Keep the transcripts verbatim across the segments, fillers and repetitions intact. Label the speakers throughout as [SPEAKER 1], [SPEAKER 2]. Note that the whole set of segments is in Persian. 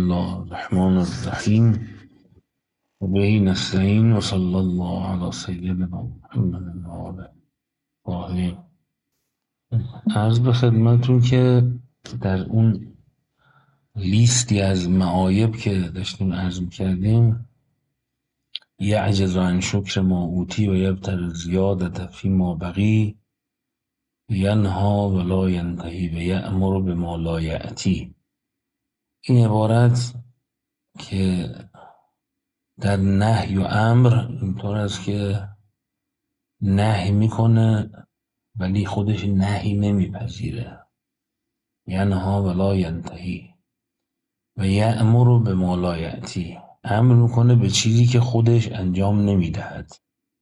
[SPEAKER 1] الله الرحمن الرحیم و به نستعین و صلی الله علی سیدنا محمد و آله الطاهرین. عرض به خدمتون که در اون لیستی از معایب که داشتیم عرض می‌کردیم، یعجز عن شکر ما اوتی و یبتغی زیادة فی ما بقی، ینها ولا ینتهی و یأمر بما لا یأتی. این عبارت که در نهی و امر اینطور است که نهی میکنه ولی خودش نهی نمیپذیره، ینها ولا ینتهی و یأمر بما لا یأتی، امر میکنه به چیزی که خودش انجام نمیدهد.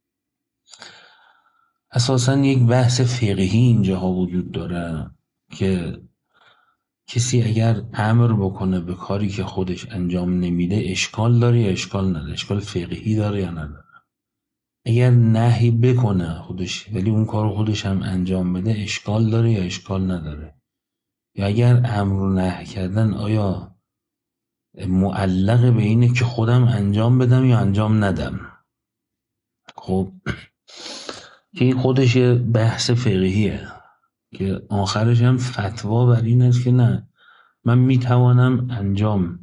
[SPEAKER 1] اساساً یک بحث فقهی اینجاها وجود داره که کسی اگر امر بکنه به کاری که خودش انجام نمیده اشکال داره یا اشکال نداره، اشکال فقهی داره یا نداره. اگر نهی بکنه خودش ولی اون کار خودش هم انجام بده اشکال داره یا اشکال نداره. یا اگر امر و نهی کردن آیا معلق به اینه که خودم انجام بدم یا انجام ندم. خب که این خودش یه بحث فقهیه که آخرش هم فتوا بر این است که نه، من میتوانم انجام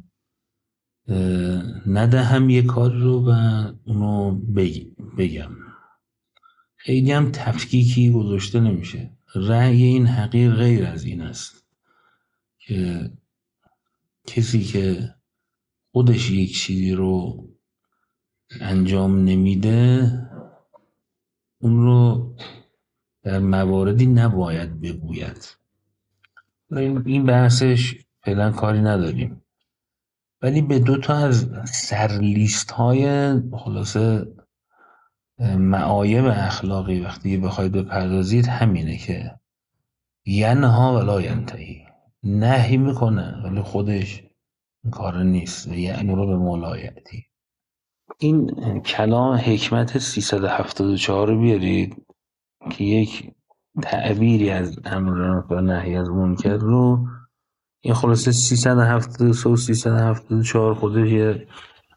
[SPEAKER 1] ندهم یک کار رو و اونو بگم. خیلی هم تفکیکی گذاشته نمیشه. رأی این حقیر غیر از این است که کسی که خودش یک چیزی رو انجام نمیده اون رو در مواردی نباید بگوید. این بحثش فعلا کاری نداریم، ولی به دو تا از سرلیست های خلاصه معایب اخلاقی وقتی بخواید بپردازید همینه که ینها ولا ینتهی، نهی میکنه ولی خودش این کار نیست و یأمر بما لا یأتی. این کلام حکمت سیصد و هفتاد و چهار رو بیارید که یک تعبیری از امر و نهی از منکر رو، این خلاصه سیصد و هفتاد و سه و سیصد و هفتاد و چهار خودش یه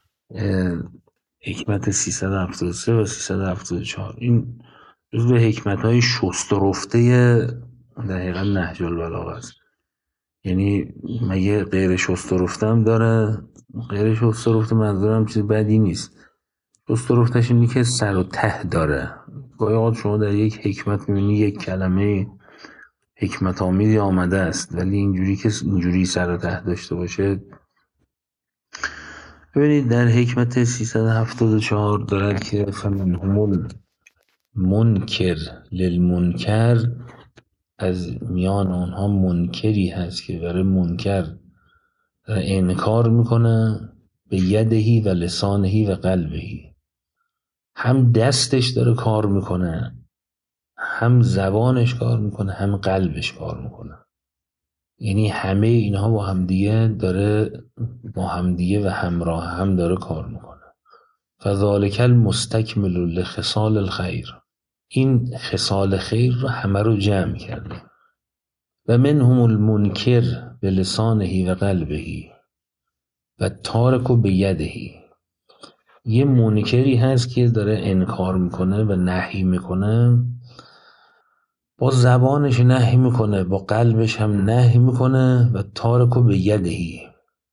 [SPEAKER 1] حکمت سیصد و هفتاد و سه و سیصد و هفتاد و چهار، این جزو حکمت‌های شسترفته دقیقا نهج البلاغه است. یعنی مگه غیر شسترفته هم داره؟ غیر شسترفته منظورم چیز بدی نیست، شسترفتش اینی که سر و ته داره. گاهی اوقات شما در یک حکمت می‌بینی یک کلمه حکمت آمیزی آمده است ولی اینجوری که اینجوری سر و ته داشته باشه. ببینید در حکمت سیصد و هفتاد و چهار دارد که فمنهم المنکر للمنکر، از میان آنها منکری هست که برای منکر انکار میکنه، به یدهی و لسانهی و قلبهی، هم دستش داره کار میکنه، هم زبانش کار میکنه، هم قلبش کار میکنه. یعنی همه اینها با همدیگه داره با همدیگه و همراه هم داره کار میکنه. فذالک المستکمل لخصال الخیر، این خصال خیر رو همه رو جمع کرده. و منهم المنکر بلسانه و قلبه و تارک به یده، یه منکری هست که داره انکار میکنه و نهی میکنه، با زبانش نهی میکنه، با قلبش هم نهی میکنه و تارک به یدهی،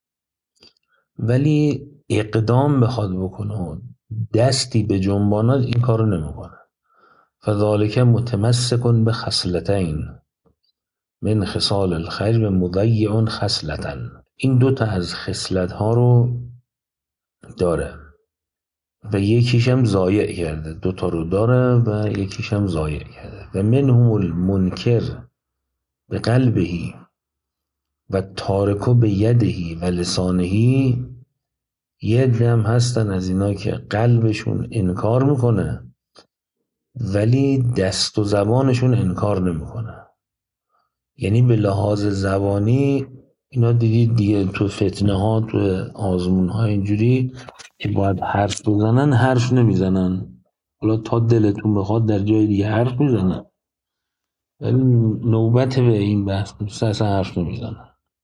[SPEAKER 1] ولی اقدام بخواد بکنه دستی به جنبانات این کارو نمیکنه. فذالک متمسک به خصلتین من خصال الخیر و مضیع خصلتا، این دوتا از خصلت ها رو داره و یکیش هم ضایع کرده، دوتا رو داره و یکیش هم ضایع کرده. و منهم المنکر به قلبهی و تارک به یدهی و لسانهی، یه دم هستن از اینا که قلبشون انکار میکنه ولی دست و زبانشون انکار نمیکنه. یعنی به لحاظ زبانی اینا دیدید دیگه تو فتنه ها، تو آزمون ها اینجوری که باید حرف بزنن حرف نمیزنن، حالا تا دلتون بخواد در جای دیگه حرف میزنن ولی نوبت به این بحث نیست، اصلا حرف نمیزنن.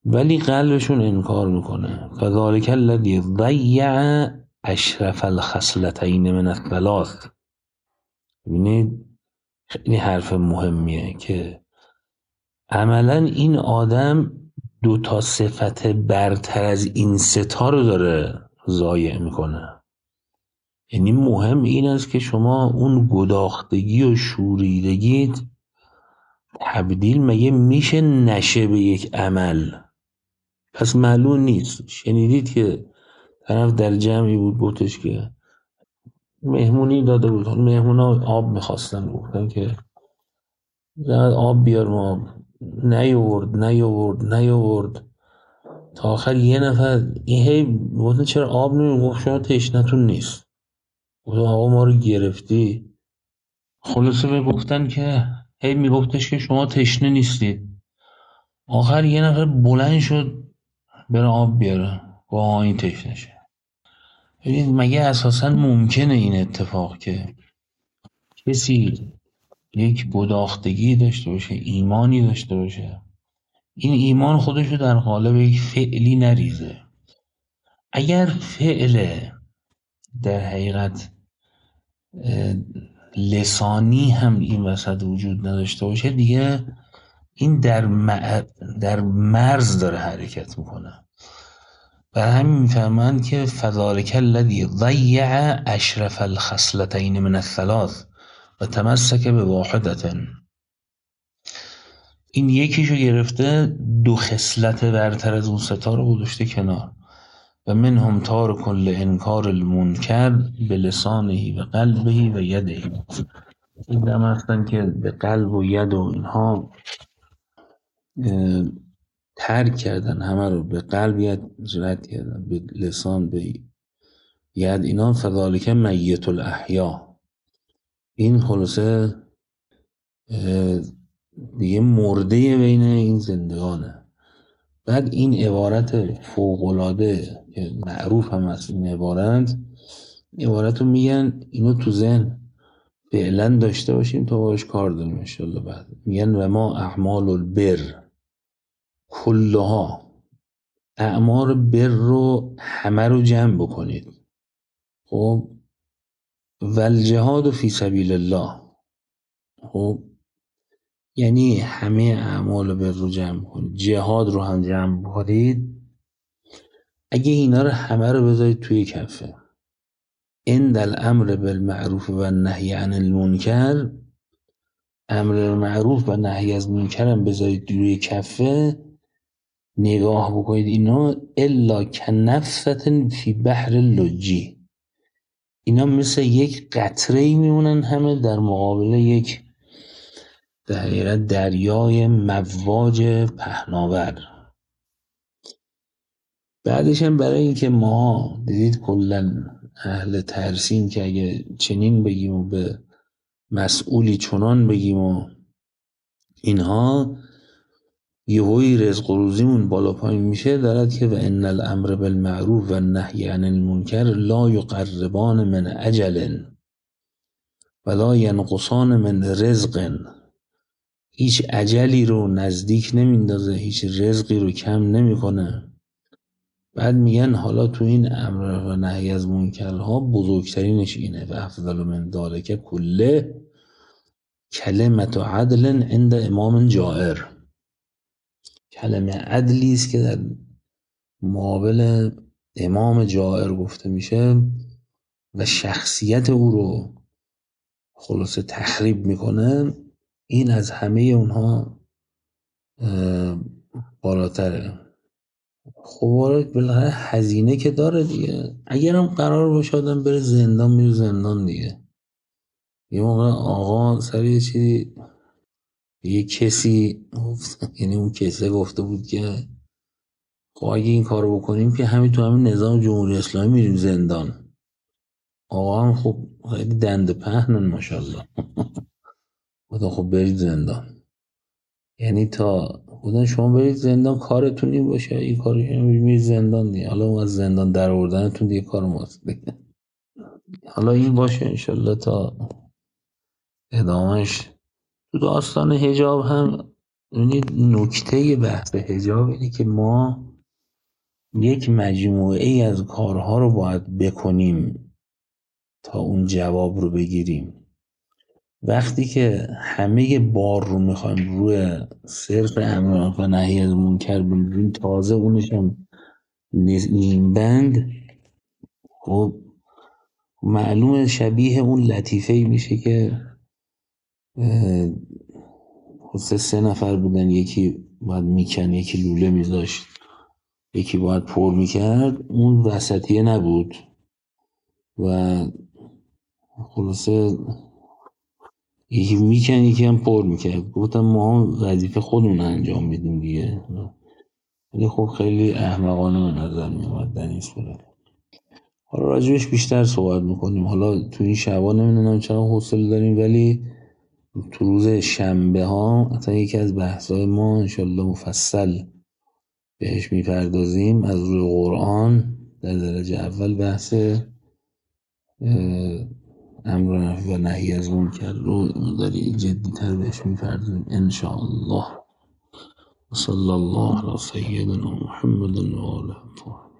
[SPEAKER 1] ولی قلبشون انکار میکنه. فذلک الذی ضیع اشرف الخصلتین من الثلاث. ببینید خیلی حرف مهمیه که عملا این آدم دو تا صفت برتر از این ستا رو داره ضایع میکنه. یعنی مهم این است که شما اون گداختگی و شوریدگیت تبدیل مگه میشه نشه به یک عمل؟ پس معلوم نیست. شنیدید که طرف در جمعی بود گفتش که مهمونی داده بود، مهمونا آب میخواستن، گفتن که زند آب بیار، ما نیورد نیورد نیورد تا آخر یه نفر این هی گفتن چرا آب نمی؟ گفت شما تشنتون نیست. گفت آقا ما رو گرفتی. خلاصه به گفتن که هی میگفتش که شما تشنه نیستید. آخر یه نفر بلند شد بره آب بیاره، با این تشنه شه. ببینید مگه اساسا ممکنه این اتفاق که کسی یک گداختگی داشته باشه، ایمانی داشته باشه، این ایمان خودشو در قالب یک فعلی نریزه؟ اگر فعل در حقیقت لسانی هم این وسط وجود نداشته باشه، دیگه این در, مع... در مرز داره حرکت میکنه. برای همین میفهمند که فذلک الذی ضیع اشرف الخصلتین من الثلاث و تمسک به واحدة. این یکیشو گرفته، دو خصلت برتر از اون ستا رو گذاشته کنار. و منهم تارک لانکار المنکر بلسانه و قلبه و یده. این دم هستن که به قلب و ید و اینها ترک کردن، همه رو به قلب ید رد کردن، به لسان به ید اینا. فذلک میت الاحیا. این خلاصه دیگه مرده بین این زندگانه. بعد این عبارت فوق‌العاده که معروف هم هست، این عبارت عبارت رو میگن اینو تو ذهن فعلا داشته باشیم تا باش کار داریم انشالله. بعد میگن و ما اعمال البر کلها، اعمال بر رو همه رو جمع بکنید. خب والجهاد فی سبیل الله، خب یعنی همه اعمال بر رو جمع کنید، جهاد رو هم جمع کنید. اگه اینا رو همه رو بذارید توی کفه، عند الامر بالمعروف و نهی عن المنکر، امر معروف و نهی از منکر هم بذارید توی کفه، نگاه بکنید اینا الا کنفسة فی بحر لجی. اینا مثل یک قطره‌ای میمونن همه در مقابل یک در حقیقت دریای مواج پهناور. بعدش هم برای اینکه ما دیدید کلا اهل ترسیم که اگه چنین بگیم و به مسئولی چنان بگیم و اینها، یهویی رزق و روزیمون بالا پایین میشه. دارد که و ان الامر بالمعروف و النهی عن المنکر لا یقربان من اجل ولا ینقصان من رزق. هیچ اجلی رو نزدیک نمیندازه، هیچ رزقی رو کم نمیکنه. بعد میگن حالا تو این امر و نهی از منکرها بزرگترینش اینه و افضل من ذلک کله کلمت عدل عند امام جائر. کلمه عدلی است که در مقابل امام جائر گفته میشه و شخصیت او رو خلاصه تخریب میکنه. این از همه اونها بالاتره. خب بالاخره هزینه که داره دیگه. اگرم قرار باشه آدم بره زندان، میره زندان دیگه. یه موقع آقا سر یه چیزی یه کسی یعنی اون کسی گفته بود که خب اگه این کارو بکنیم که همین تو همین نظام جمهوری اسلامی میریم زندان. آقا هم خب خیلی دنده پهنن ماشاءالله. خدا خب برید زندان. یعنی تا خدا شما برید زندان کارتون این باشه، این کارو میرید زندان دیگه. حالا اون از زندان در آوردنتون دیگه کار ماست دیگه. حالا این باشه انشالله تا ادامهش. تو داستان حجاب هم ببینید نکته بحث حجاب اینه که ما یک مجموعه ای از کارها رو باید بکنیم تا اون جواب رو بگیریم. وقتی که همه بار رو میخوایم روی صرف امر و نهی از منکر بندازیم، تازه اونش هم نیم بند، خب معلومه شبیه اون لطیفه ای میشه که سه سه نفر بودن، یکی باید میکن، یکی لوله میذاشت، یکی باید پر میکرد، اون وسطیه نبود و خلاصه یکی میکن یکی هم پر میکرد. گفتم ما وظیفه خودمون انجام میدیم دیگه. ولی خب خیلی احمقانه به نظر میومد در این صورت. حالا راجبش بیشتر صحبت میکنیم. حالا تو این شبا نمیدونم چرا حوصله داریم، ولی تو روز شنبه ها اصلا یکی از بحث‌های ما انشالله مفصل بهش میپردازیم از روی قرآن. در درجه اول بحث امر و نهی از منکر رو داری جدی تر بهش میپردازیم انشاءالله. صلی الله علی سیدنا محمد و آله.